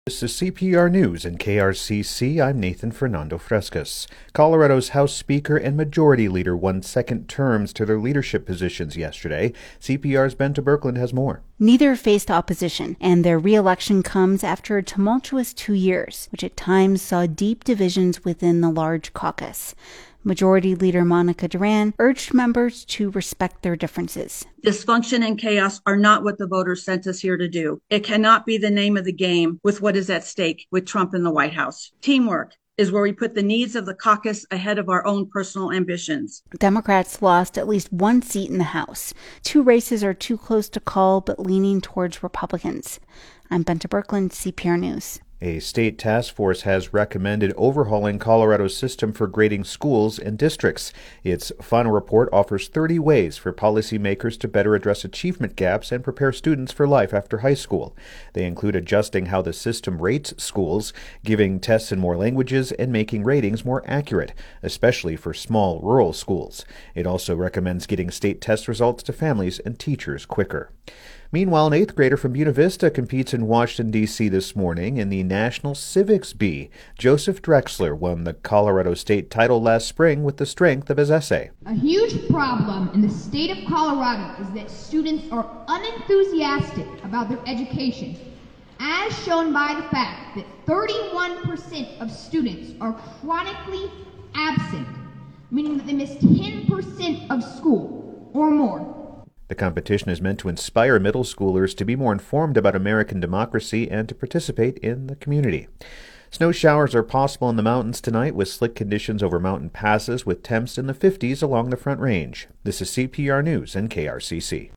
This is CPR News and KRCC. I'm Nathan Fernando Frescas. Colorado's House Speaker and Majority Leader won second terms to their leadership positions yesterday. CPR's Bente Birkeland has more. Neither faced opposition, and their re-election comes after a tumultuous 2 years, which at times saw deep divisions within the large caucus. Majority Leader Monica Duran urged members to respect their differences. Dysfunction and chaos are not what the voters sent us here to do. It cannot be the name of the game with what is at stake with Trump in the White House. Teamwork is where we put the needs of the caucus ahead of our own personal ambitions. Democrats lost at least one seat in the House. Two races are too close to call, but leaning towards Republicans. I'm Bente Birkeland, CPR News. A state task force has recommended overhauling Colorado's system for grading schools and districts. Its final report offers 30 ways for policymakers to better address achievement gaps and prepare students for life after high school. They include adjusting how the system rates schools, giving tests in more languages, and making ratings more accurate, especially for small rural schools. It also recommends getting state test results to families and teachers quicker. Meanwhile, an 8th grader from Buena Vista competes in Washington, D.C. this morning in the National Civics Bee. Joseph Drexler won the Colorado State title last spring with the strength of his essay. A huge problem in the state of Colorado is that students are unenthusiastic about their education, as shown by the fact that 31% of students are chronically absent, meaning that they miss 10% of school or more. The competition is meant to inspire middle schoolers to be more informed about American democracy and to participate in the community. Snow showers are possible in the mountains tonight with slick conditions over mountain passes with temps in the 50s along the Front Range. This is CPR News and KRCC.